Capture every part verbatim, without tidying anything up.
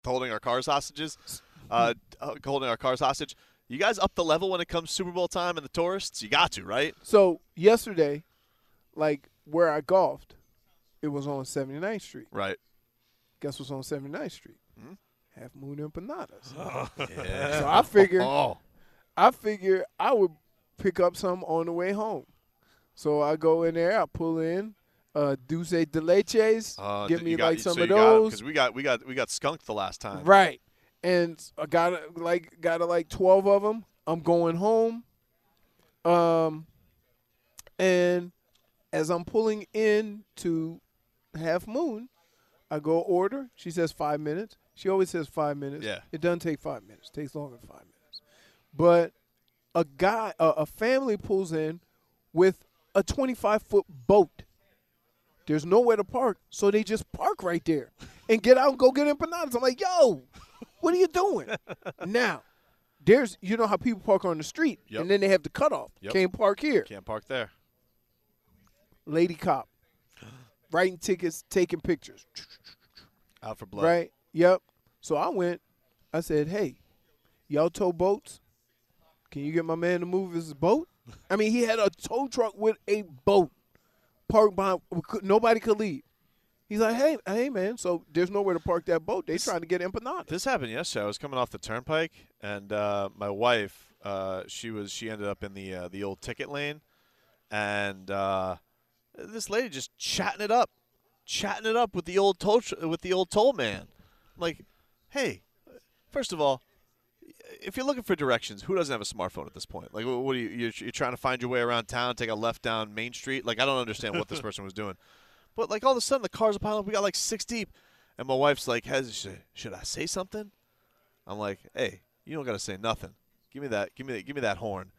holding our cars hostages, uh, holding our cars hostage. You guys up the level when it comes Super Bowl time and the tourists? You got to, right? So yesterday, like where I golfed, it was on seventy-ninth Street. Right. Guess what's on seventy-ninth Street? Hmm? Half Moon Empanadas. Oh, yeah. So I figured, oh. I figured I would pick up some on the way home. So I go in there, I pull in, uh, Dulce de Leches, Uh, get me got, like some so of you those. Because we got we got we got skunked the last time. Right. And I got like got like twelve of them. I'm going home. Um, and as I'm pulling in to Half Moon, I go order. She says five minutes. She always says five minutes. Yeah. It doesn't take five minutes. It takes longer than five minutes. But a guy, a, a family pulls in with a twenty-five foot boat. There's nowhere to park, so they just park right there and get out and go get empanadas. I'm like, yo, what are you doing? Now, there's, you know how people park on the street, Yep. and then they have the cutoff. Yep. Can't park here. Can't park there. Lady cop, writing tickets, taking pictures. Out for blood. Right? Yep. So I went. I said, hey, y'all tow boats? Can you get my man to move his boat? I mean, he had a tow truck with a boat parked behind. Nobody could leave. He's like, hey, hey, man, so there's nowhere to park that boat. They trying to get empanadas. This happened yesterday. I was coming off the turnpike, and uh, my wife, uh, she was she ended up in the uh, the old ticket lane, and uh, this lady just chatting it up, chatting it up with the old toll tr- with the old toll man. I'm like, hey, first of all, if you're looking for directions, who doesn't have a smartphone at this point? Like, what are you? You're, you're trying to find your way around town, take a left down Main Street. Like, I don't understand what this person was doing. But, like, all of a sudden, the cars are piling up. We got, like, six deep. And my wife's like, Has, should, should I say something? I'm like, hey, you don't got to say nothing. Give me that Give me that, give me that horn.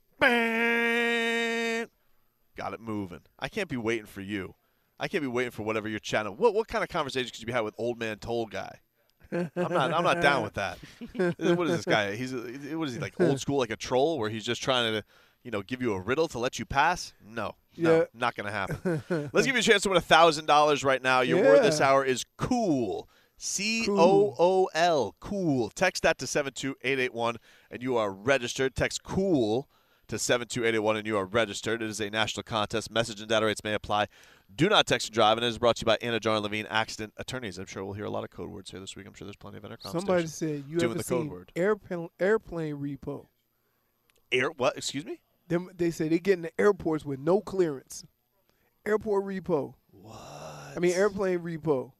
Bang! Got it moving. I can't be waiting for you. I can't be waiting for whatever you're chatting. What what kind of conversation could you be having with old man toll guy? I'm not I'm not down with that. What is this guy? He's a, what is he, like old school, like a troll, where he's just trying to, you know, give you a riddle to let you pass? No, no, Yeah. not gonna happen. Let's give you a chance to win a thousand dollars right now. Your word this Yeah. hour is cool. C O O L, cool. Text that to seven two eight eight one, and you are registered. Text cool to seven two eight eight one, and you are registered. It is a national contest. Message and data rates may apply. Do not text and drive, and it is brought to you by Anna Jar and Levine Accident Attorneys. I'm sure we'll hear a lot of code words here this week. I'm sure there's plenty of intercom Somebody stations said, you doing ever the code seen word. airplane, airplane repo? Air what? Excuse me? Them, they say they get in the airports with no clearance. Airport repo. What? I mean, airplane repo.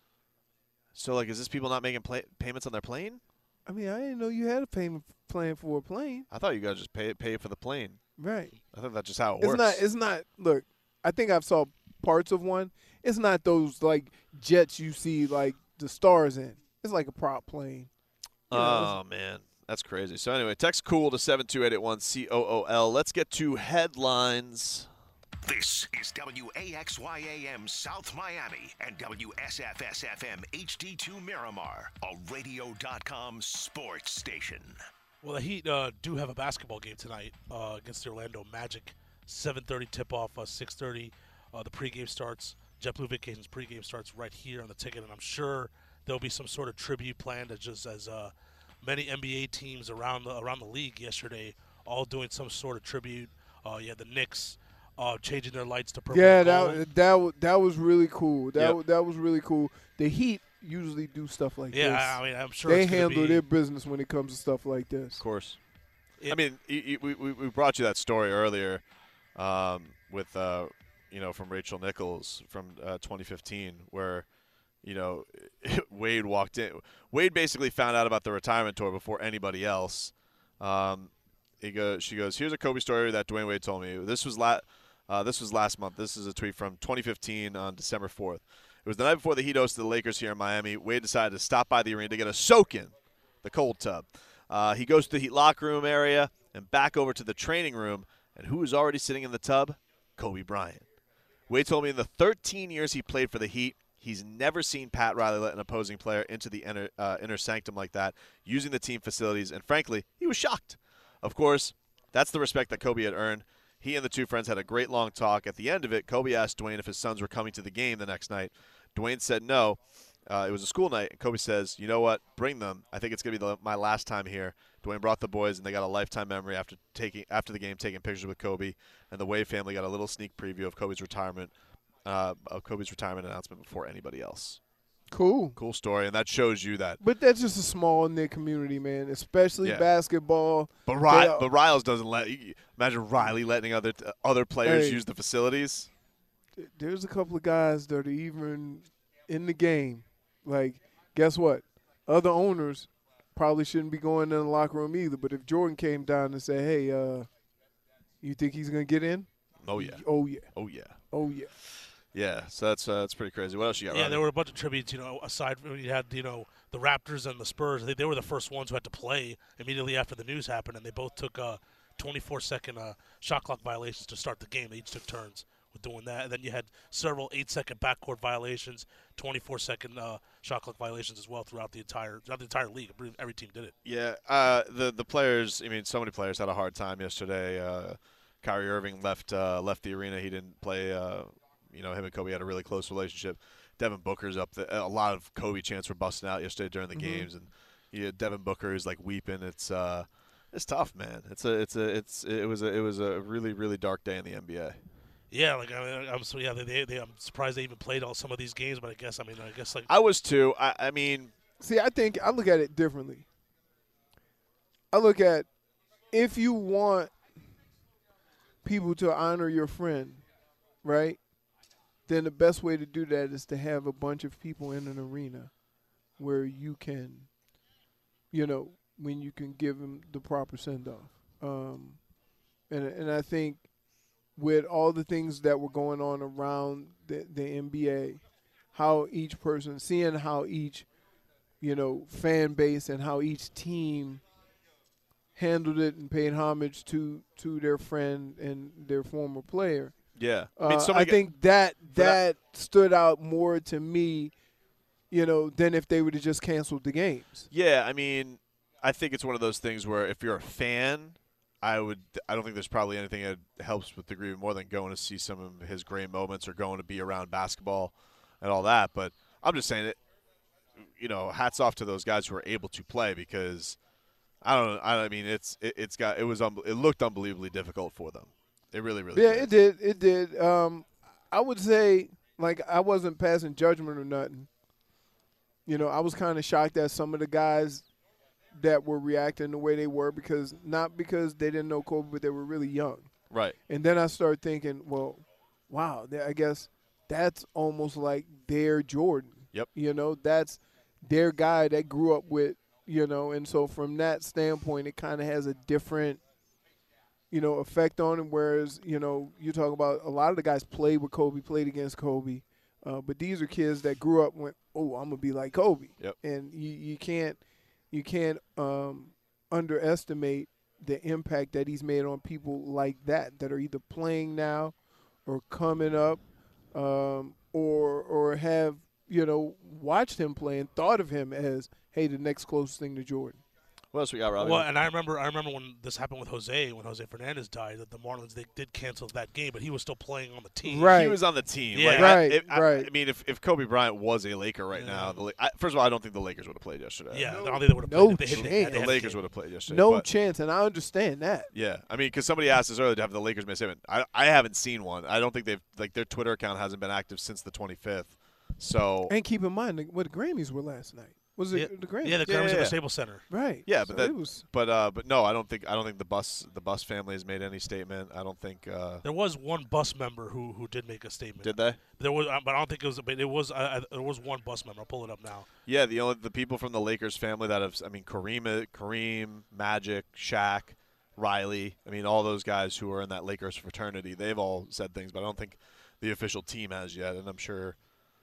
So, like, is this people not making pla- payments on their plane? I mean, I didn't know you had a payment plan for a plane. I thought you guys just pay pay for the plane. Right. I thought that's just how it It's works. not. It's not. Look, I think I've saw parts of one. It's not those like jets you see like the stars in. It's like a prop plane. You know, Oh, man. That's crazy. So, anyway, text cool to seven two eight eight one, C O O L. Let's get to headlines. This is W A X Y A M South Miami and W S F S F M H D two Miramar, a radio dot com sports station. Well, the Heat uh, do have a basketball game tonight uh, against the Orlando Magic. seven thirty tip-off, uh, six thirty uh, the pregame starts. JetBlue Vacations pregame starts right here on the ticket, and I'm sure there'll be some sort of tribute planned, as just as uh, many N B A teams around the around the league yesterday, all doing some sort of tribute. Uh, yeah, the Knicks uh, changing their lights to purple. Yeah, and gold. that that wa- that was really cool. That Yep. wa- that was really cool. The Heat usually do stuff like yeah. this. I mean, I'm sure They it's gonna handle be, their business when it comes to stuff like this. Of course. It- I mean, y- y- we, we we brought you that story earlier um, with, uh, you know, from Rachel Nichols from uh, twenty fifteen, where, you know, Wade walked in. Wade basically found out about the retirement tour before anybody else. Um, he goes, she goes, here's a Kobe story that Dwayne Wade told me. This was la- uh, this was last month. This is a tweet from twenty fifteen on December fourth. It was the night before the Heat hosted the Lakers here in Miami. Wade decided to stop by the arena to get a soak in the cold tub. Uh, he goes to the Heat locker room area and back over to the training room. And who is already sitting in the tub? Kobe Bryant. Wade told me in the thirteen years he played for the Heat, he's never seen Pat Riley let an opposing player into the inner, uh, inner sanctum like that, using the team facilities. And frankly, he was shocked. Of course, that's the respect that Kobe had earned. He and the two friends had a great long talk. At the end of it, Kobe asked Dwayne if his sons were coming to the game the next night. Dwayne said no. Uh, it was a school night, and Kobe says, "You know what? Bring them. I think it's gonna be the, my last time here." Dwayne brought the boys, and they got a lifetime memory after taking after the game, taking pictures with Kobe. And the Wave family got a little sneak preview of Kobe's retirement, uh, of Kobe's retirement announcement before anybody else. Cool. Cool story, and that shows you that. But that's just a small knit community, man. Especially Yeah. basketball. But Ry- They- but Riles doesn't let. Imagine Riley letting other other players Hey. use the facilities. There's a couple of guys that are even in the game. Like, guess what? Other owners probably shouldn't be going in the locker room either. But if Jordan came down and said, "Hey, uh, you think he's gonna get in?" Oh yeah. Oh yeah. Oh yeah. Oh yeah. Yeah. So that's uh, that's pretty crazy. What else you got? Yeah, Ronnie? there were a bunch of tributes. You know, aside from you had you know the Raptors and the Spurs. They, they were the first ones who had to play immediately after the news happened, and they both took uh, twenty-four second uh, shot clock violations to start the game. They each took turns with doing that, and then you had several eight second backcourt violations, twenty-four second uh, shot clock violations as well throughout the entire throughout the entire league. Every team did it. Yeah, uh, the the players. I mean, so many players had a hard time yesterday. Uh, Kyrie Irving left uh, left the arena. He didn't play. Uh, you know, him and Kobe had a really close relationship. Devin Booker's up. The, a lot of Kobe chants were busting out yesterday during the Mhm. games, and you had Devin Booker is like weeping. It's uh, it's tough, man. It's a it's a it's it was a it was a really really dark day in the N B A. Yeah, like I, I'm so yeah. They, they, I'm surprised they even played all some of these games, but I guess I mean I guess like I was too. I, I mean, See, I think I look at it differently. I look at if you want people to honor your friend, right? Then the best way to do that is to have a bunch of people in an arena where you can, you know, when you can give them the proper send off. Um, and and I think with all the things that were going on around the, the N B A, how each person, seeing how each, you know, fan base and how each team handled it and paid homage to, to their friend and their former player. yeah. I Uh, mean, I somebody got- think that for that- that stood out more to me, you know, than if they would have just canceled the games. Yeah, I mean, I think it's one of those things where if you're a fan, I would. I don't think there's probably anything that helps with the grieving more than going to see some of his great moments or going to be around basketball and all that. But I'm just saying it. You know, hats off to those guys who were able to play because I don't. I mean, it's it, it's got it was un, it looked unbelievably difficult for them. It really, really. Yeah, did. it did. It did. Um, I would say, like, I wasn't passing judgment or nothing. You know, I was kind of shocked at some of the guys that were reacting the way they were because not because they didn't know Kobe, but they were really young. Right. And then I started thinking, well, wow, th- I guess that's almost like their Jordan. Yep. You know, that's their guy that grew up with, you know, and so from that standpoint, it kind of has a different, you know, effect on him. Whereas, you know, you talk about a lot of the guys played with Kobe, played against Kobe. Uh, but these are kids that grew up and went, oh, I'm going to be like Kobe. Yep. And you, you can't, you can't um, underestimate the impact that he's made on people like that, that are either playing now or coming up um, or or have, you know, watched him play and thought of him as, hey, the next closest thing to Jordan. What else we got, Robbie? Well, and I remember, I remember when this happened with Jose, when Jose Fernandez died, that the Marlins they did cancel that game, but he was still playing on the team. Right. He was on the team. Yeah. Like, Right, I, if, I- right. I, mean, if, if Kobe Bryant was a Laker right Yeah. now, the, La- I, first of all, I don't think the Lakers would have played yesterday. Yeah, No- I don't think they would have no played. They hit- they- chance. they The had Lakers to- would have played yesterday. No but, chance, and I understand that. Yeah, I mean, because somebody asked us earlier to have the Lakers miss him. I I haven't seen one. I don't think they've like their Twitter account hasn't been active since the twenty-fifth. So And keep in mind what the Grammys were last night. Was it Yeah, the Grammys? yeah, the Yeah, Grammys yeah, at yeah. the Staples Center. Right. Yeah, So but that- it was But uh, but no, I don't think I don't think the bus the bus family has made any statement. I don't think uh, There was one bus member who, who did make a statement. did they? There was, uh, but I don't think it was. But it was. Uh, there was one bus member. I'll pull it up now. Yeah, the only the people from the Lakers family that have I mean Kareem, Kareem, Magic, Shaq, Riley. I mean all those guys who are in that Lakers fraternity. They've all said things, but I don't think the official team has yet. And I'm sure.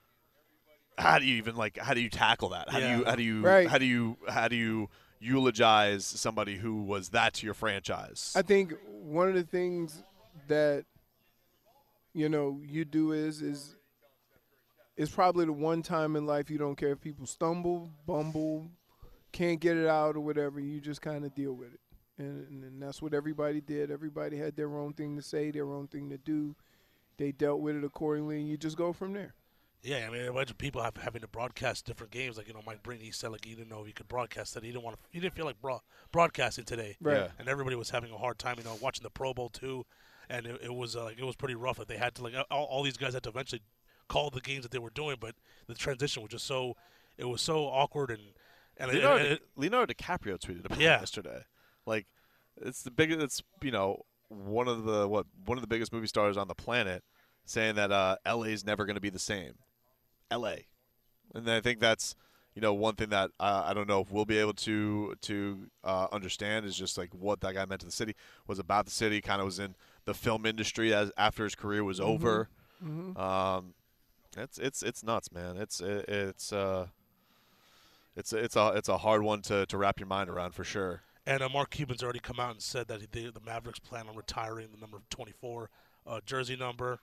How do you even like? How do you tackle that? How Yeah. do you? How do you? Right. How do you? How do you eulogize somebody who was that to your franchise? I think one of the things that you know you do is is is probably the one time in life you don't care if people stumble, bumble, can't get it out or whatever. You just kind of deal with it, and, and and that's what everybody did. Everybody had their own thing to say, their own thing to do. They dealt with it accordingly, and you just go from there. Yeah, I mean, imagine people have, having to broadcast different games. Like, you know, Mike Brady said, like, he didn't know he could broadcast it. He didn't want to. He didn't feel like bro- broadcasting today. Right. Yeah. And everybody was having a hard time, you know, watching the Pro Bowl too. And it, it was uh, like it was pretty rough. Like they had to like all, all these guys had to eventually call the games that they were doing, but the transition was just so it was so awkward and and, Leonardo, and, and it, Leonardo DiCaprio tweeted about Yeah. it yesterday. Like, it's the biggest. It's you know one of the what one of the biggest movie stars on the planet saying that uh, L A is never going to be the same. L A, and I think that's you know one thing that uh, I don't know if we'll be able to to uh, understand is just like what that guy meant to the city, was about the city, kind of was in the film industry as after his career was over. Mm-hmm. Um, it's it's it's nuts, man. It's it, it's uh, it's it's a it's a hard one to, to wrap your mind around for sure. and uh, Mark Cuban's already come out and said that he, the Mavericks plan on retiring the number twenty-four uh, jersey number.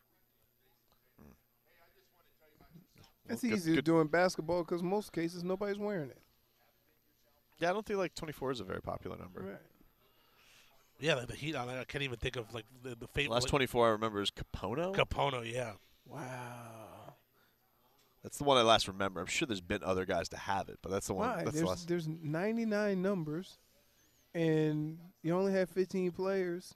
It's Good- easier good- doing basketball because most cases nobody's wearing it. Yeah, I don't think like twenty-four is a very popular number. Right. Yeah, like the Heat. I, mean, I can't even think of like the, the The famous last twenty-four I remember is Capono. Capono. Yeah, Wow. That's the one I last remember. I'm sure there's been other guys to have it, but that's the one. Why? That's the There's last. there's ninety-nine numbers, and you only have fifteen players.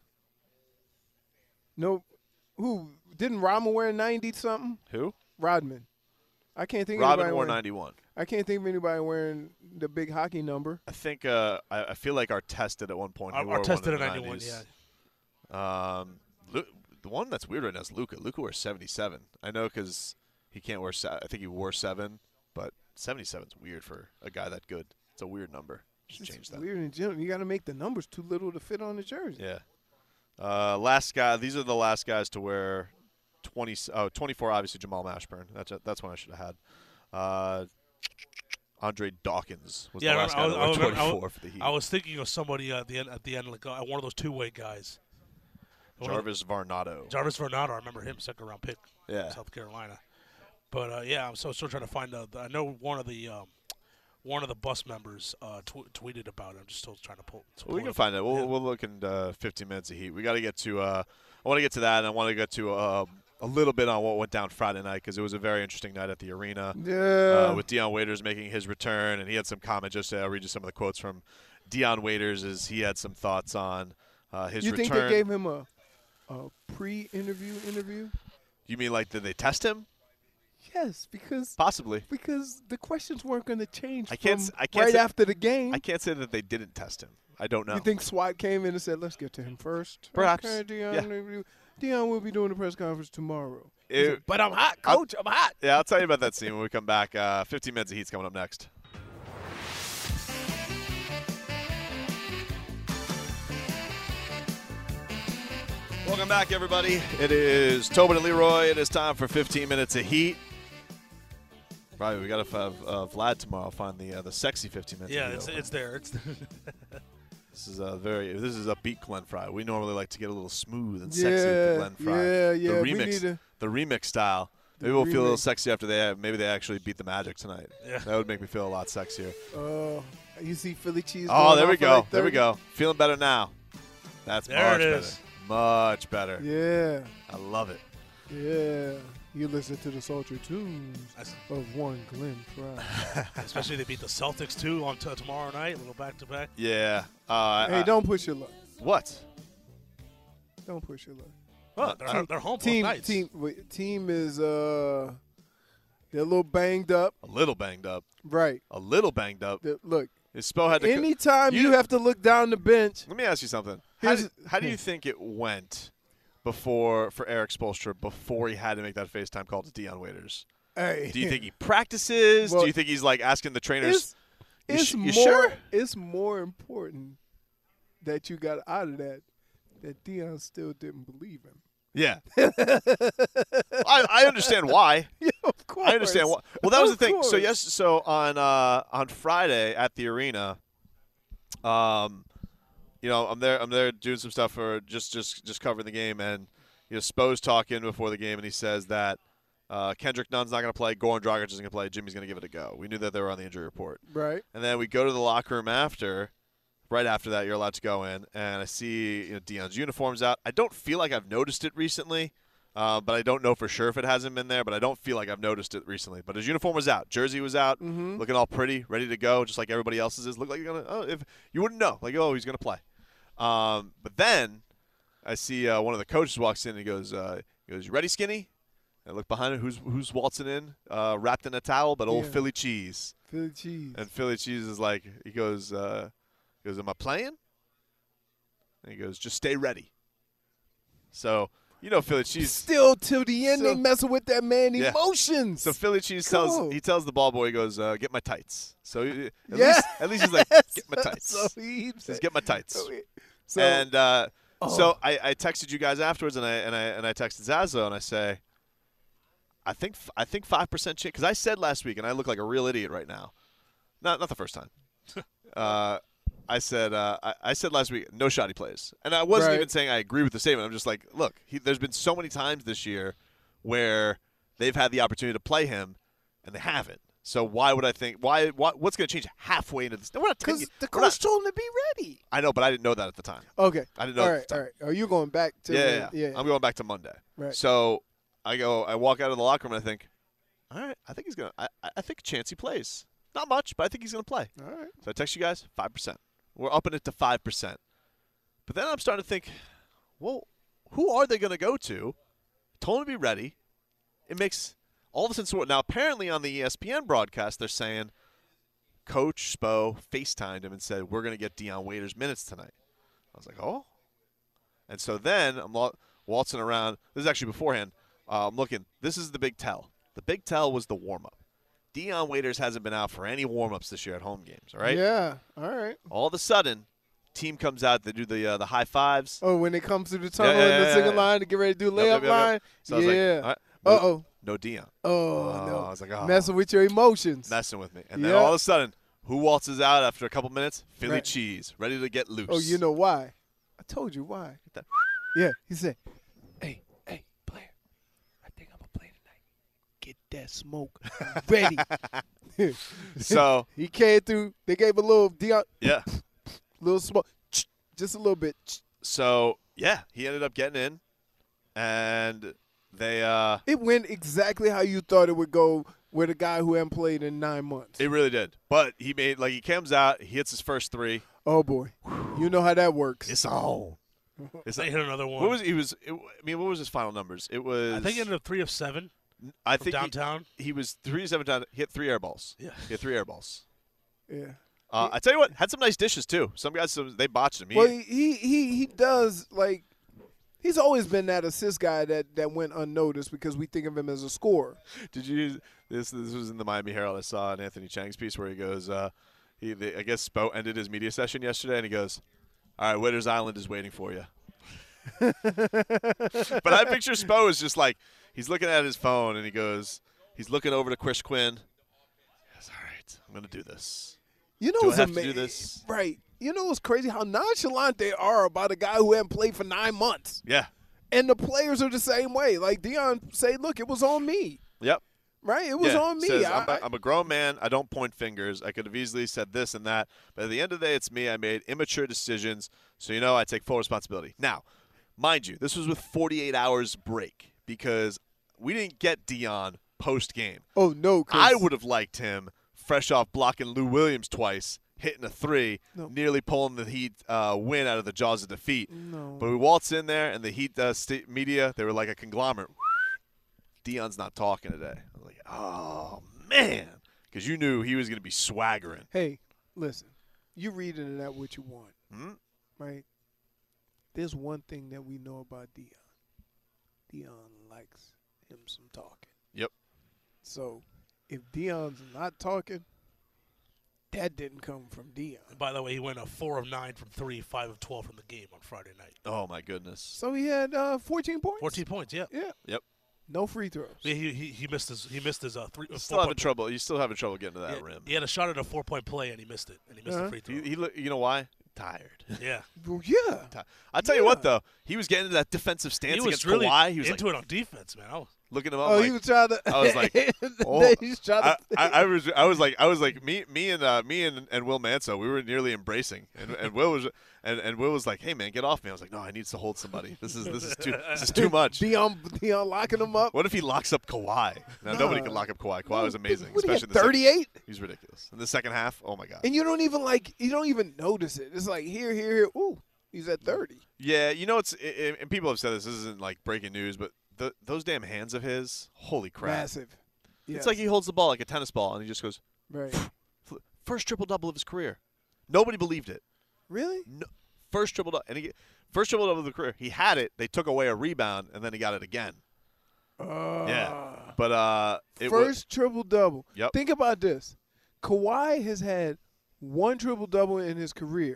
No, who didn't Rodman wear ninety something? Who? Rodman. I can't think of Robin anybody wore wearing, ninety-one. I can't think of anybody wearing the big hockey number. I think. Uh, I, I feel like Artest did at one point. He Our, wore our one tested in the at ninety-one. nineties. Yeah, Um, Lu- the one that's weird right now is Luca. Luca wears seventy-seven. I know because he can't wear. Se- I think he wore seven, but seventy-seven is weird for a guy that good. It's a weird number. Should It's change that. weird in general. You got to make the numbers too little to fit on the jersey. Yeah. Uh, last guy. These are the last guys to wear twenty. Oh, twenty-four. Obviously Jamal Mashburn. That's a, that's one I should have had. Uh, Andre Dawkins was Yeah, the I last guy remember- to I wear was- I was- twenty-four for the Heat. I was thinking of somebody uh, at the end. At the end, like uh, one of those two-way guys. One of- Jarvis Varnado. Jarvis Varnado. I remember him, second round pick, Yeah. South Carolina. But uh, yeah, I'm so still trying to find out. I know one of the um, one of the bus members uh, tw- tweeted about it. I'm just still trying to pull. To Well, we pull can up. find it. We'll Yeah. we'll look in uh, fifteen minutes of Heat. We got to get to. Uh, I want to get to that, and I want to get to uh, a little bit on what went down Friday night because it was a very interesting night at the arena Yeah. uh, with Deion Waiters making his return, and he had some comments. Just I'll read you some of the quotes from Deion Waiters as he had some thoughts on uh, his you return. think they gave him a a pre-interview interview? You mean like did they test him? Yes, because Possibly. because the questions weren't going to change I can't from s- I can't right say- after the game. I can't say that they didn't test him. I don't know. You think SWAT came in and said, "Let's get to him first"? Perhaps. Okay, Deion, Yeah. Deion Deion will be doing the press conference tomorrow. He It- said, but I'm hot, I'll- coach. I'm hot. Yeah, I'll tell you about that scene when we come back. Uh, fifteen minutes of Heat's coming up next. Welcome back, everybody. It is Tobin and Leroy. It is time for fifteen minutes of Heat. Right, we got to have uh, Vlad tomorrow find the uh, the sexy fifteen minutes. Yeah, of Heat it's, open. it's there. It's This is a very this is a beat Glenn Fry. We normally like to get a little smooth and sexy with Yeah, the Glenn Fry. yeah, yeah. The We remix, need a- the remix style. The Maybe we'll feel a little remix. sexy after they have, maybe they actually beat the Magic tonight. Yeah. That would make me feel a lot sexier. Oh, you see Philly cheese. Oh, going there we off for go. like There we thirty? go. Feeling better now. That's There much it better. is. Much better. Yeah, I love it. yeah. You listen to the sultry tunes That's- of one Glenn Fry. especially they beat the Celtics too on t- tomorrow night. A little back to back. Yeah. Uh, Hey, I- don't push your luck. What? Don't push your luck. What? They're, they're home both Team, nights. team, wait, team is uh, they're a little banged up. A little banged up. Right. A little banged up. The- look, His Spo had to. co- anytime you, you- have to look down the bench, Let me ask you something. How, Here's- did, how do you think it went before for Eric Spoelstra before he had to make that FaceTime call to Deion Waiters? hey, Do you think he practices? Well, do you think he's like asking the trainers? it's, You it's sh- you more sure? it's more important that you got out of that that Deion still didn't believe him. Yeah. I, I understand why. Yeah, of course. I understand why. Well, that was the Of thing. So course. yes, so on uh, on Friday at the arena, um, you know, I'm there. I'm there doing some stuff for just just just covering the game, and you know, Spo's talking before the game, and he says that uh, Kendrick Nunn's not going to play, Goran Dragic isn't going to play, Jimmy's going to give it a go. We knew that they were on the injury report, Right. and then we go to the locker room after. Right after that, you're allowed to go in, and I see you know Deion's uniforms out. I don't feel like I've noticed it recently, Uh, but I don't know for sure if it hasn't been there, but I don't feel like I've noticed it recently. But his uniform was out. Jersey was out, Mhm. looking all pretty, ready to go, just like everybody else's is. Looked like you're going to – oh, if you wouldn't know. Like, oh, he's going to play. Um, but then I see uh, one of the coaches walks in and he goes, uh, he goes, you ready, Skinny? And I look behind him. Who's who's waltzing in, uh, wrapped in a towel, but old Yeah. Philly cheese. Philly cheese. And Philly cheese is like, he goes, uh, he goes, am I playing? And he goes, just stay ready. So, you know, Philly cheese. Still till the end, So- they messing with that man Yeah. emotions. So Philly cheese Cool. tells he tells the ball boy, he goes, uh, get my tights. So he- at Yeah. least at least he's like, get my tights. So he He says, get my tights. So, he- so and uh, Oh. so I, I texted you guys afterwards, and I and I and I texted Zazo, and I say, I think I think five percent chance, because I said last week, and I look like a real idiot right now. Not not the first time. uh, I said uh, I, I said last week, no shot he plays, and I wasn't Right. even saying I agree with the statement. I'm just like, look, he, there's been so many times this year where they've had the opportunity to play him, and they haven't. So why would I think? Why? why what's going to change halfway into this? No, we're not because taking- the we're coach not- told him to be ready. I know, but I didn't know that at the time. Okay. I didn't know All at right. the All time. right. Are you going back to? Yeah, the, yeah, yeah. yeah. I'm going back to Monday. Right. So I go, I walk out of the locker room and I think, all right, I think he's gonna. I, I think chance he plays. Not much, but I think he's gonna play. All right. So I text you guys, five percent. We're upping it to five percent. But then I'm starting to think, well, who are they gonna go to? Told him to be ready. It makes all of a sudden sort. Now apparently on the E S P N broadcast they're saying, Coach Spo FaceTimed him and said we're gonna get Dion Waiters minutes tonight. I was like, oh. And so then I'm wa- waltzing around. This is actually beforehand. Uh, I'm looking. This is the big tell. The big tell was the warm-up. Dion Waiters hasn't been out for any warm-ups this year at home games, all right? Yeah. All right. All of a sudden, team comes out. They do the uh, the high fives. Oh, when they come through the tunnel yeah, in the yeah, single yeah. line to get ready to do Yep, layup yep, yep, yep. line. So I was like, yeah. all right, Uh no, oh. no Dion. Oh, Oh, no. I was like, oh. Messing with your emotions. Messing with me. And then Yeah. all of a sudden, who waltzes out after a couple minutes? Philly Right. Cheese, ready to get loose. Oh, you know why? I told you why. Get that- Yeah. He said, "Hey, hey, player, I think I'm gonna play tonight. Get that smoke ready." So, he came through. They gave a little Dion, yeah. little smoke, just a little bit. So, yeah, he ended up getting in. And they uh It went exactly how you thought it would go with a guy who hadn't played in nine months. it really did. But he made like he comes out, he hits his first three. Oh boy, you know how that works. It's on. It's They hit another one. What was he was it, I mean, what was his final numbers? It was I think he ended up three of seven I from think he, downtown. he was three to seven times. He hit three air balls. Yeah. He hit three air balls. Yeah. Uh, I tell you what, had some nice dishes too. Some guys, some, they botched him. He, Well, he, he he he does like. He's always been that assist guy that, that went unnoticed because we think of him as a scorer. Did you? This this was in the Miami Herald. I saw in Anthony Chang's piece where he goes, uh, he the, I guess Spo ended his media session yesterday, and he goes, "All right, Witters Island is waiting for you." But I picture Spo as just like he's looking at his phone, and he goes, he's looking over to Chris Quinn. He goes, "All right, I'm gonna do this." You know Do I what's have to do amazing? this? Right. You know what's crazy? How nonchalant they are about a guy who hadn't played for nine months. Yeah. And the players are the same way. Like Dion say, look, it was on me. Yep. Right? It was yeah. on me. Says, I- I'm, a, I'm a grown man. I don't point fingers. I could have easily said this and that. But at the end of the day, it's me. I made immature decisions. So, you know, I take full responsibility. Now, mind you, this was with forty-eight hours break because we didn't get Dion post-game. oh, no. 'cause- I would have liked him fresh off blocking Lou Williams twice, hitting a three, No. nearly pulling the Heat uh, win out of the jaws of defeat. No. But we waltz in there, and the Heat uh, sta- media, they were like a conglomerate. Dion's not talking today. I was like, oh, man. Because you knew he was going to be swaggering. Hey, listen. You reading that what you want. Hmm? Right? There's one thing that we know about Dion. Dion likes him some talking. Yep. So, if Dion's not talking, that didn't come from Dion. And by the way, he went a four of nine from three, five of twelve from the game on Friday night. Oh, my goodness. So he had uh, fourteen points. Fourteen points, yeah. Yeah. Yep. No free throws. Yeah, he, he he missed his he missed his uh three. Uh, Still having four-point play. trouble. He's still having trouble getting to that Yeah, rim. he had a shot at a four point play and he missed it, and he missed Uh-huh. the free throw. He, he, look- you know why? Tired. yeah, Well, yeah. I'll tell you what, Yeah. though. He was getting into that defensive stance he was against really Kawhi. He was into like, it on defense, man. I was, looking him up. Oh, like, he was trying to. I was like, oh, he's trying I, to. I, I was, I was like, I was like, me, me and uh, me and, and Will Manso, we were nearly embracing, and, and Will was, and, and Will was like, hey man, get off me. I was like, no, I need to hold somebody. This is, this is too, this is too much. Dion, Dion locking him up. What if he locks up Kawhi? Now Nah. nobody can lock up Kawhi. Kawhi was amazing, What, he especially had in the second. thirty-eight, He's ridiculous. In the second half, oh my god. and you don't even like. You don't even notice it. It's like here, here, here. Ooh, he's at thirty. Yeah, you know it's, it, and people have said this. This isn't like breaking news, but the, those damn hands of his, holy crap! Massive. Yes. It's like he holds the ball like a tennis ball, and he just goes right. first triple double of his career. Nobody believed it. Really? No, first triple double, and he first triple double of the career. He had it. They took away a rebound, and then he got it again. Uh, Yeah, but uh, it first was, triple double. Yep. Think about this. Kawhi has had one triple double in his career,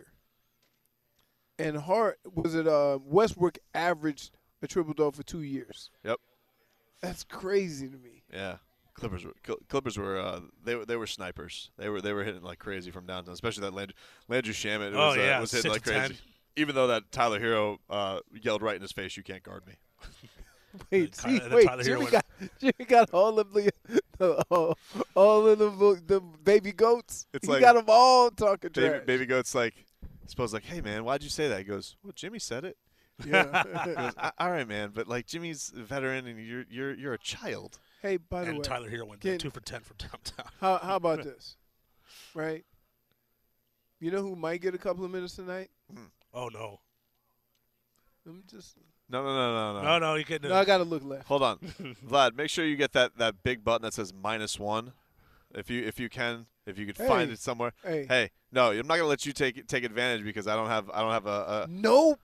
and Hart was it? Uh, Westbrook averaged a triple double for two years. Yep. That's crazy to me. Yeah. Clippers were Cl- Clippers were uh, they were they were snipers. They were they were hitting like crazy from downtown, especially that Land- Landry Shamet Oh, was, uh, yeah, was hitting six like to crazy. ten. Even though that Tyler Hero uh, yelled right in his face, "You can't guard me." Wait, Ty- see, and then wait. Tyler Hero Jimmy went- got Jimmy got all of the, the all, all of the the baby goats. It's he like- got them all talking Baby, trash. baby goat's like, I suppose like, hey man, why'd you say that? He goes, well, Jimmy said it. He Yeah. goes, "A- all right, man, but like Jimmy's a veteran and you're you're you're a child. Hey, by the And way, Tyler Hero went can- two for ten from downtown. how how about this? Right. You know who might get a couple of minutes tonight? Oh no, I'm just. No, no, no, no, no. no, no, you can't do No, I it. gotta look left. Hold on, Vlad. Make sure you get that, that big button that says minus one, if you if you can, if you could find Hey. it somewhere. Hey. Hey, no, I'm not gonna let you take take advantage because I don't have I don't have a, a No.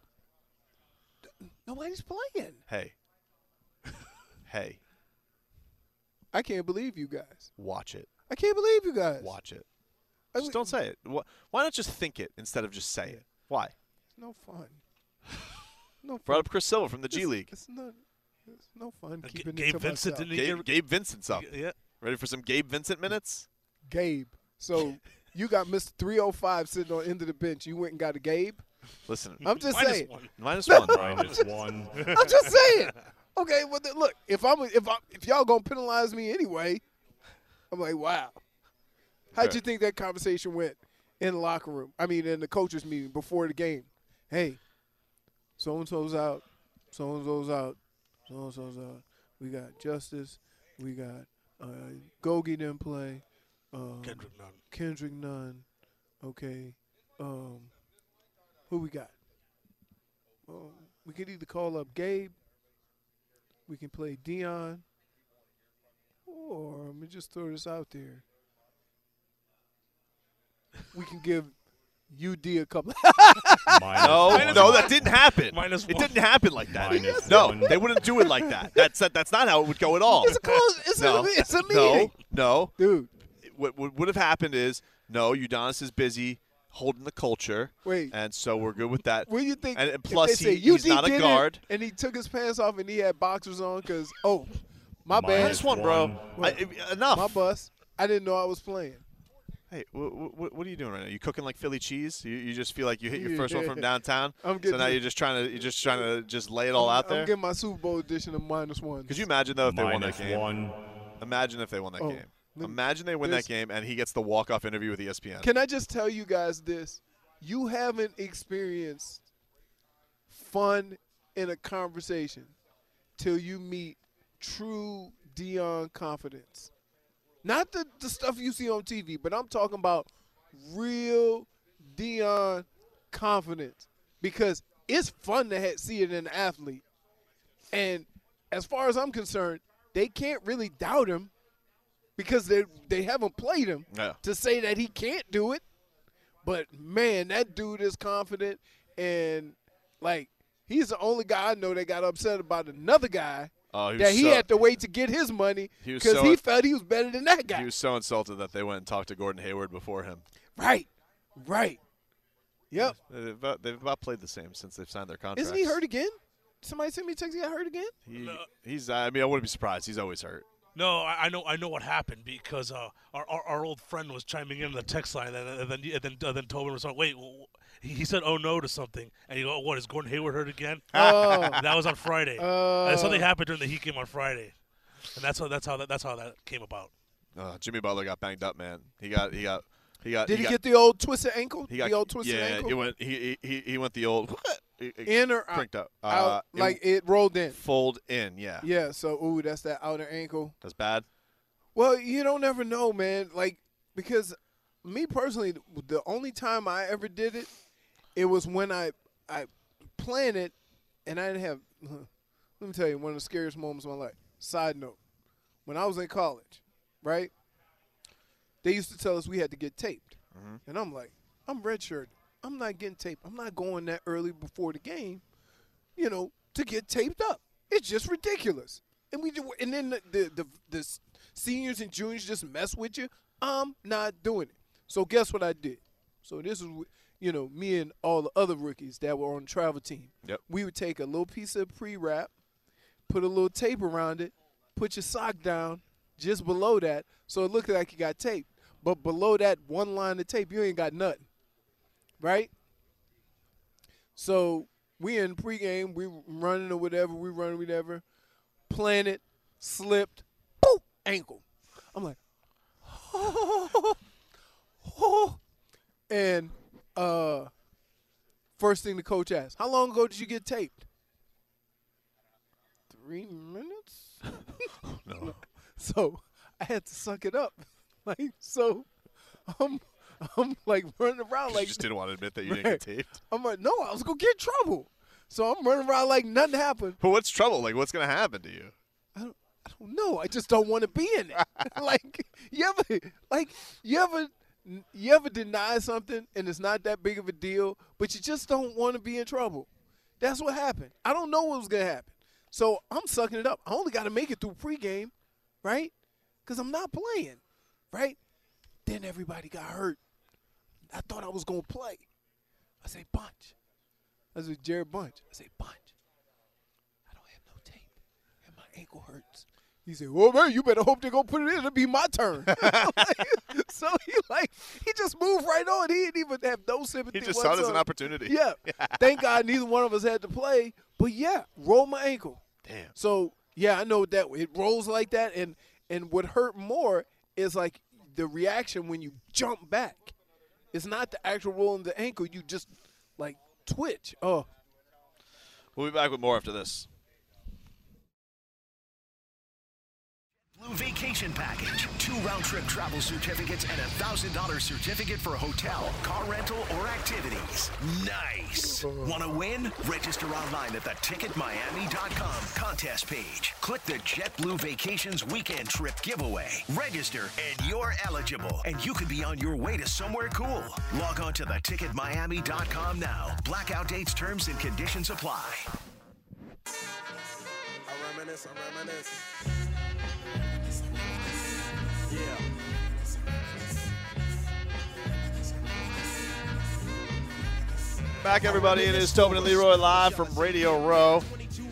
Nobody's playing. hey, hey, I can't believe you guys. watch it, I can't believe you guys. watch it. I Just mean, don't say it. Wh- Why not just think it instead of just say it? Why? It's no fun. No fun. Brought up Chris Silva from the G It's- League. It's not. It's no fun Uh, G- keeping Gabe it to Vincent myself. didn't he Gabe, get- Gabe Vincent's up. Yeah, Ready for some Gabe Vincent minutes? Gabe. So you got Mister three oh five sitting on the end of the bench. You went and got a Gabe. Listen, I'm just minus saying. one. minus one. Minus one. I'm just saying. Okay, well then, look, if I'm if I if y'all gonna penalize me anyway, I'm like, wow. How'd Fair. you think that conversation went in the locker room? I mean, in the coaches meeting before the game. Hey, so and so's out, so and so's out, so and so's out. We got Justice, we got uh, Gogi didn't play, um, Kendrick Nunn. Kendrick Nunn. Okay, um, who we got? Um, we could either call up Gabe. We can play Dion. Or let me just throw this out there. We can give U D a couple. Minus No, one. no, that didn't happen. Minus it one. didn't happen like that. Minus no, one. they wouldn't do it like that. That's that's not how it would go at all. It's a close. It's no, a. It's a no, meeting, no. dude. What what would have happened is no, Udonis is busy holding the culture, Wait. and so we're good with that. What do you think? And- and if plus they say he- he's U D not a did it guard. and he took his pants off and he had boxers on because oh, my bad, Minus one, bro. one. I, enough. my bus. I didn't know I was playing. Hey, what, what, what are you doing right now? You cooking like Philly cheese? You, you just feel like you hit your first one from Yeah. downtown. I'm So getting now it. you're just trying to you're just trying to just lay it all out I'm there. getting my Super Bowl edition of minus one. Could you imagine though if they won that Minus game? one. Imagine if they won that Oh, game. let- Imagine they win there's- that game and he gets the walk off interview with E S P N. Can I just tell you guys this? You haven't experienced fun in a conversation till you meet true Dion confidence. Not the, the stuff you see on T V, but I'm talking about real Dion confidence. Because it's fun to ha- see it in an athlete. And as far as I'm concerned, they can't really doubt him because they they haven't played him Yeah. to say that he can't do it. But man, that dude is confident, and like he's the only guy I know that got upset about another guy Oh, he was that he so, had to wait to get his money He was because so- he felt he was better than that guy. He was so insulted that they went and talked to Gordon Hayward before him. Right, right. Yep. They've about, they've about played the same since they've signed their contracts. Isn't he hurt again? Somebody sent me a text. He got hurt again. He, No. He's. I mean, I wouldn't be surprised. He's always hurt. No, I, I know, I know what happened because uh, our, our our old friend was chiming in on the text line, and, and then and then and then Tobin was like, "Wait, w- he, he said oh no to something," and you go, "What is Gordon Hayward hurt again?" Oh, That was on Friday. uh, and something happened during the Heat game on Friday. and that's how that's how that, that's how that came about. Uh, Jimmy Butler got banged up, man. He got he got he got. Did he, got, get the old twisted ankle? He got the old twisted yeah, ankle? he went he he he went the old In or out? cranked up. Uh, Out, it like it rolled in. fold in, yeah. Yeah, so, ooh, that's that outer ankle. That's bad. Well, you don't ever know, man. Like, because me personally, the only time I ever did it, it was when I I planned it, and I didn't have. Let me tell you, one of the scariest moments of my life. Side note: when I was in college, right? They used to tell us we had to get taped, Mm-hmm. and I'm like, I'm redshirted. I'm not getting taped. I'm not going that early before the game, you know, to get taped up. It's just ridiculous. And we do, and then the the, the the seniors and juniors just mess with you. I'm not doing it. So guess what I did? So this is, you know, me and all the other rookies that were on the travel team. Yep. We would take a little piece of pre-wrap, put a little tape around it, put your sock down just below that, so it looked like you got taped. But below that one line of tape, you ain't got nothing, right? So we in pregame, we running or whatever, we running whatever, planted, slipped, boop, ankle. I'm like, oh, oh. And uh, first thing the coach asked, how long ago did you get taped? Three minutes? No. So I had to suck it up. Like, so I'm, I'm like running around like. You just didn't want to admit that you didn't Right. get taped. I'm like, no, I was going to get in trouble. So I'm running around like nothing happened. But what's trouble? Like, what's gonna happen to you? I don't, I don't know. I just don't want to be in it. Like, you ever, like, you ever, you ever deny something and it's not that big of a deal, but you just don't want to be in trouble. That's what happened. I don't know what was going to happen. So I'm sucking it up. I only got to make it through pregame, right? Because I'm not playing, right? Then everybody got hurt. I thought I was going to play. I say, Bunch. I said, Jared Bunch. I say, Bunch. I don't have no tape, and my ankle hurts. He said, well, man, you better hope they're going to put it in. It'll be my turn. So he, like, he just moved right on. He didn't even have no sympathy He just saw it as an whatsoever. opportunity. Yeah. Thank God neither one of us had to play. But, yeah, rolled my ankle. Damn. So, yeah, I know that it rolls like that. And, and what hurt more is, like, the reaction when you jump back. It's not the actual roll in the ankle. You just, like, twitch. Oh. We'll be back with more after this. Blue Vacation Package. Two round-trip travel certificates and a one thousand dollars certificate for hotel, car rental, or activities. Nice. Want to win? Register online at the ticket miami dot com contest page. Click the JetBlue Vacations weekend trip giveaway. Register, and you're eligible. And you could be on your way to somewhere cool. Log on to the ticket miami dot com now. Blackout dates, terms, and conditions apply. I reminisce, I reminisce. Yeah. Back, everybody. It is Tobin and Leroy live from Radio Row,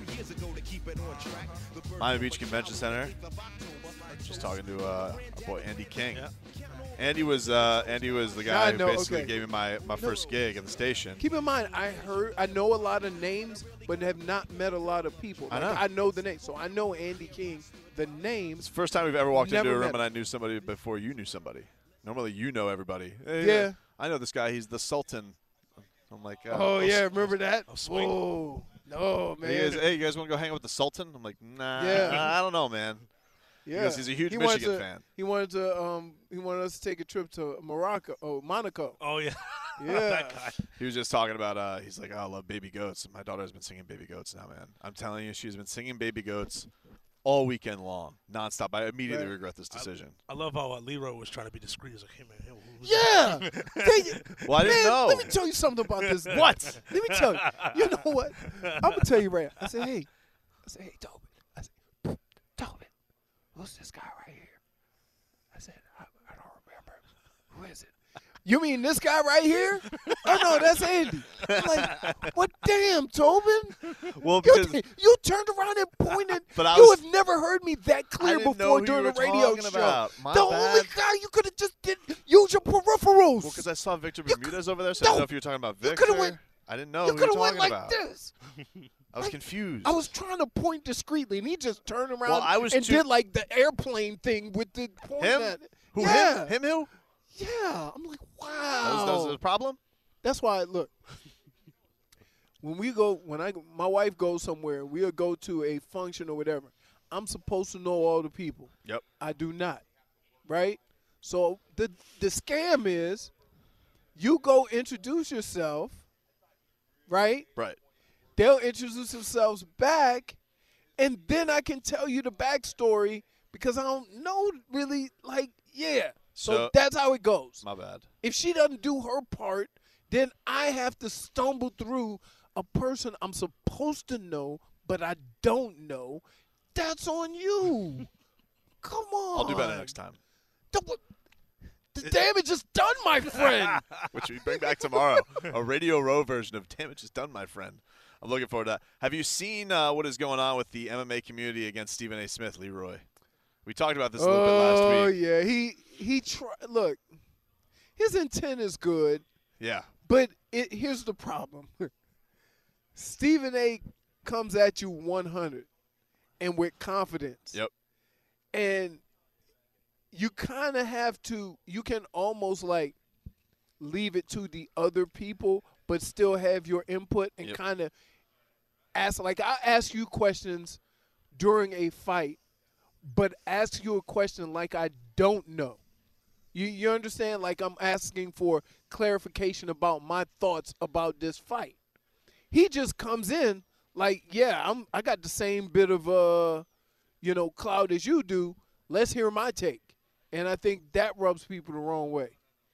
Miami Beach Convention Center. Just talking to uh, our boy Andy King. Yeah. Andy was uh, Andy was the I guy who know, basically okay. gave me my, my first gig at the station. Keep in mind, I heard, I know a lot of names, but have not met a lot of people. I Like, know. I know the name, so I know Andy King. The names, It's the first time we've ever walked Never into a room met and I knew somebody before you knew somebody. Normally you know everybody. Hey, Yeah. I know this guy. He's the Sultan. I'm like, uh, oh yeah, remember that? Oh, swing. Whoa, no Hey, you guys, man. hey, you guys want to go hang out with the Sultan? I'm like, nah, Yeah. I don't know, man. Yeah, Because he's a huge He wanted Michigan to- fan. He wanted to, um, he wanted us to take a trip to Morocco, oh Monaco. Oh yeah, Yeah. that guy. He was just talking about, uh, he's like, oh, I love Baby Goats. My daughter has been singing Baby Goats now, man. I'm telling you, she's been singing Baby Goats all weekend long, nonstop. I immediately Right. regret this decision. I love how uh, Leroy was trying to be discreet. He's like, hey man, hey, who's Yeah. Tell you- Well, I didn't man, know. Let me tell you something about this. What? Let me tell you. You know what? I'm gonna tell you right now. I said, hey. I said, hey, Tobin. I said, Tobin, who's this guy right here? I said, I, I don't remember. Who is it? You mean this guy right here? Oh no, that's Andy. I'm like, what? Damn, Tobin. Well, You, because you turned around and pointed. But I you was- have never heard me that clear didn't know before who during you a were radio talking show. about. My the only bad. guy you could have just did use your peripherals. Well, because I saw Victor You Bermudez over there, so I didn't no, know if you were talking about You Victor. could have went. I didn't know You who could you're have talking went like about. this. I was like, confused. I was trying to point discreetly, and he just turned around Well, I was and too- did like the airplane thing with the point him? at it. Who yeah. him? Him who? Yeah. I'm like, wow. That was, that was the problem? That's why, look, when we go, when I, my wife goes somewhere, we'll go to a function or whatever, I'm supposed to know all the people. Yep. I do not, right? So the the scam is you go introduce yourself, right? Right. They'll introduce themselves back, and then I can tell you the backstory because I don't know really, like, yeah. So, So- that's how it goes. My bad. If she doesn't do her part, then I have to stumble through a person I'm supposed to know, but I don't know. That's on you. Come on. I'll do better next time. The, what- the damage is done, my friend. Which we bring back tomorrow. A Radio Row version of Damage is Done, my friend. I'm looking forward to that. Have you seen uh, what is going on with the M M A community against Stephen A. Smith, Leroy? We talked about this a little bit Oh last week. yeah, he he try. Look, his intent is good, Yeah. but it, here's the problem. Stephen A. comes at you one hundred and with confidence. Yep. And you kind of have to, you can almost like leave it to the other people, but still have your input and Yep. kind of ask, like, I ask you questions during a fight, but ask you a question like I don't know. You, you understand? Like I'm asking for clarification about my thoughts about this fight. He just comes in like, yeah, I'm, I got the same bit of, uh, you know, clout as you do. Let's hear my take. And I think that rubs people the wrong way.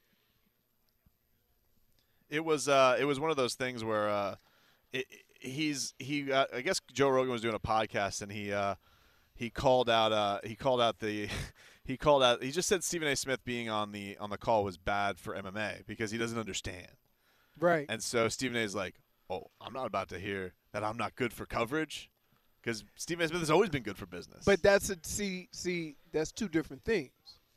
It was uh, it was one of those things where uh, it, he's he uh, I guess Joe Rogan was doing a podcast and he uh, he called out uh, he called out the he called out he just said Stephen A. Smith being on the on the call was bad for M M A because he doesn't understand. Right. And so Stephen A. is like, oh, I'm not about to hear that I'm not good for coverage because Stephen A. Smith has always been good for business. But that's a see see that's two different things.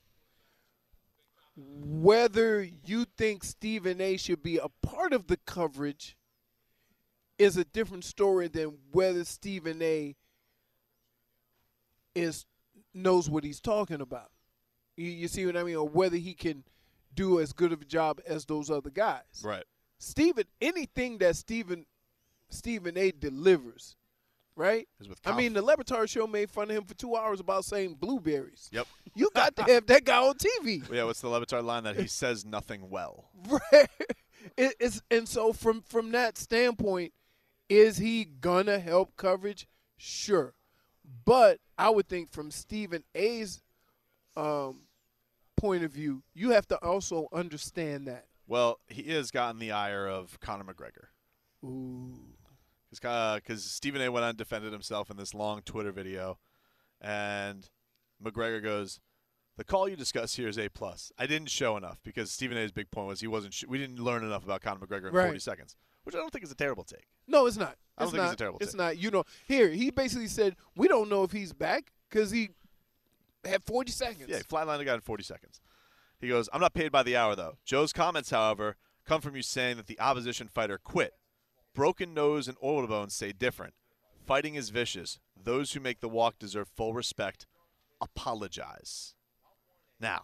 Whether you think Stephen A. should be a part of the coverage is a different story than whether Stephen A. is knows what he's talking about. You, you see what I mean? Or whether he can do as good of a job as those other guys. right. Stephen, anything that Stephen Stephen A. delivers, right? Is with I mean, conf- the Lebertard show made fun of him for two hours about saying blueberries. Yep. You got to have that guy on T V. Yeah, what's the Levitard line that he says nothing well? Right. It, it's, and so from, from that standpoint, is he going to help coverage? Sure. But I would think from Stephen A.'s um, point of view, you have to also understand that. Well, he has gotten the ire of Conor McGregor. Ooh. Because Stephen A. went on and defended himself in this long Twitter video, and McGregor goes, "The call you discuss here is A plus. I didn't show enough because Stephen A.'s big point was he wasn't. Sh- we didn't learn enough about Conor McGregor in Right. forty seconds, which I don't think is a terrible take. No, it's not. I don't it's think not. it's a terrible It's take. not. You know, here, he basically said, we don't know if he's back because he had forty seconds. Yeah, he flatlined a guy in forty seconds. He goes, "I'm not paid by the hour though." Joe's comments, however, come from you saying that the opposition fighter quit. Broken nose and oil bones say different. Fighting is vicious. Those who make the walk deserve full respect. Apologize. Now,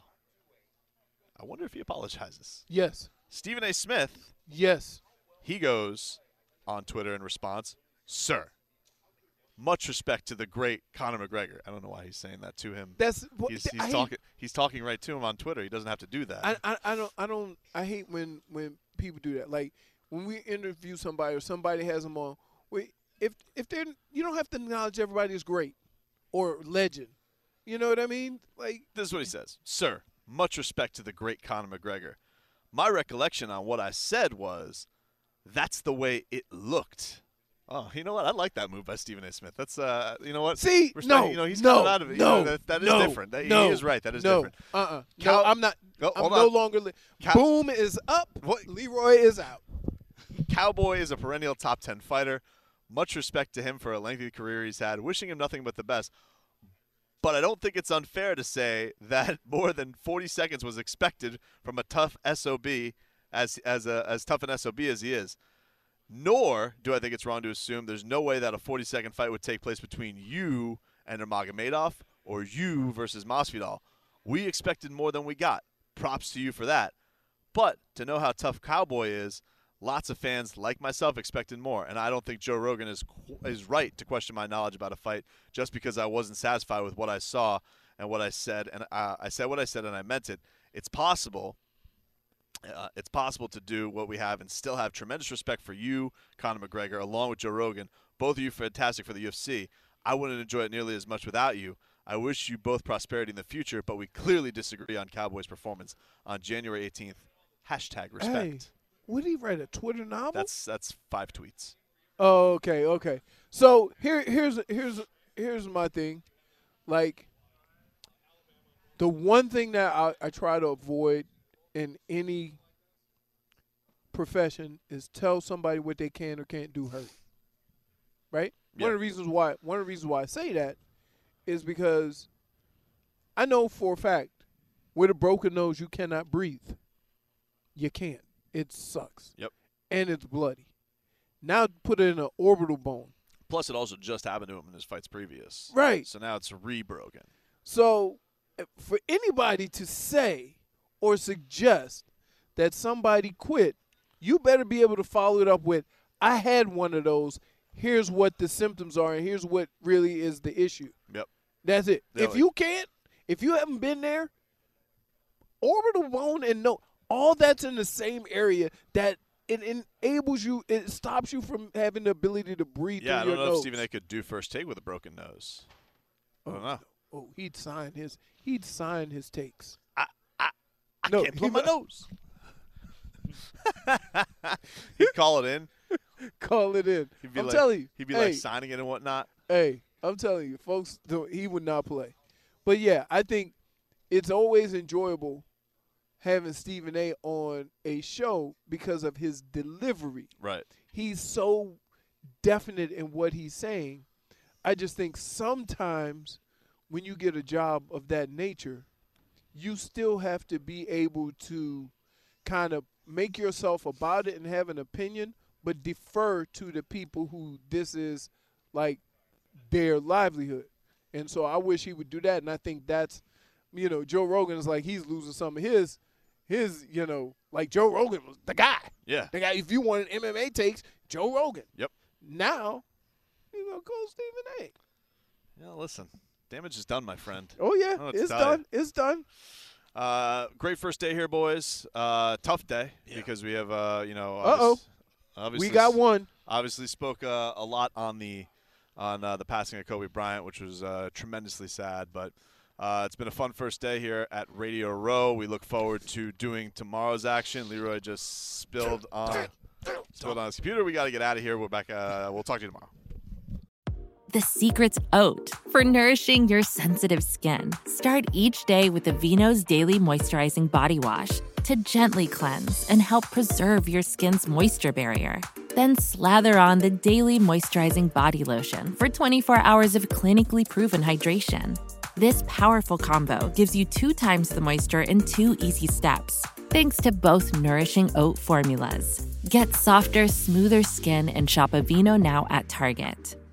I wonder if he apologizes. Yes. Stephen A. Smith, Yes. he goes on Twitter in response, "Sir, much respect to the great Conor McGregor." I don't know why he's saying that to him. That's what He's, he's I hate- talking. He's talking right to him on Twitter. He doesn't have to do that. I, I, I don't I don't I hate when, when people do that. Like when we interview somebody or somebody has them on, we if if they're you don't have to acknowledge everybody is great or legend. You know what I mean? Like This is what he says. "Sir, much respect to the great Conor McGregor. My recollection on what I said was, that's the way it looked." Oh, you know what? I like that move by Stephen A. Smith. That's, uh, you know what? see, Respect- no, you know, he's no, coming out of it. You no, know, that, that is no, different. That, no, he is right. That is no, different. Uh-uh. Cal- no, I'm not. Oh, I'm hold no on. longer. Li- Cal- Boom is up. What? Leroy is out. Cowboy is a perennial top ten fighter. Much respect to him for a lengthy career he's had. Wishing him nothing but the best. But I don't think it's unfair to say that more than forty seconds was expected from a tough S O B, as as a, as tough an S O B as he is. Nor do I think it's wrong to assume there's no way that a forty-second fight would take place between you and Nurmagomedov or you versus Masvidal. We expected more than we got. Props to you for that. But to know how tough Cowboy is, lots of fans like myself expected more, and I don't think Joe Rogan is is right to question my knowledge about a fight just because I wasn't satisfied with what I saw and what I said, and uh, I said what I said and I meant it. It's possible. Uh, it's possible to do what we have and still have tremendous respect for you, Conor McGregor, along with Joe Rogan. Both of you fantastic for the U F C. I wouldn't enjoy it nearly as much without you. I wish you both prosperity in the future, but we clearly disagree on Cowboys' performance on January eighteenth. Hashtag respect. Hey, what did he write, a Twitter novel? That's that's five tweets. Oh, okay, okay. So here, here's here's here's my thing. Like, the one thing that I, I try to avoid in any profession is tell somebody what they can or can't do hurt. Right? Yeah. One of the reasons why one of the reasons why I say that is because I know for a fact with a broken nose you cannot breathe. You can't. It sucks. Yep. And it's bloody. Now put it in an orbital bone. Plus, it also just happened to him in his fights previous. Right. So now it's re-broken. So for anybody to say or suggest that somebody quit, you better be able to follow it up with, I had one of those. Here's what the symptoms are, and here's what really is the issue. Yep. That's it. Yeah, if like- you can't, if you haven't been there, orbital bone and no, all that's in the same area that it enables you, it stops you from having the ability to breathe Yeah, I through don't your know nose. if Stephen A. could do first take with a broken nose. I don't know. Oh, he'd sign his. He'd sign his takes. I, I, I No, can't he blow my might- nose. He'd call it in. Call it in. He'd be I'm like, telling you. He'd be hey, like signing it and whatnot. Hey, I'm telling you, folks, don't- he would not play. But yeah, I think it's always enjoyable having Stephen A. on a show because of his delivery. Right. He's so definite in what he's saying. I just think sometimes when you get a job of that nature, you still have to be able to kind of make yourself about it and have an opinion, but defer to the people who this is like their livelihood. And so I wish he would do that. And I think that's, you know, Joe Rogan is like he's losing some of his, his, you know, like Joe Rogan was the guy. Yeah. The guy, if you wanted M M A takes, Joe Rogan. Yep. Now, you're going to call Stephen A. Yeah, listen. Damage is done, my friend. Oh, yeah. I don't know what to It's tell ya. done. It's done. Uh, great first day here, boys. Uh, tough day Yeah. because we have, uh, you know, Uh-oh. obvious- obviously We got one. Obviously spoke uh, a lot on the on uh, the passing of Kobe Bryant, which was uh, tremendously sad. But uh, it's been a fun first day here at Radio Row. We look forward to doing tomorrow's action. Leroy just spilled on spilled on his computer. We got to get out of here. We're back. Uh, we'll talk to you tomorrow. The secret's oat for nourishing your sensitive skin. Start each day with Aveeno's Daily Moisturizing Body Wash to gently cleanse and help preserve your skin's moisture barrier. Then slather on the Daily Moisturizing Body Lotion for twenty-four hours of clinically proven hydration. This powerful combo gives you two times the moisture in two easy steps, thanks to both nourishing oat formulas. Get softer, smoother skin and shop Aveeno now at Target.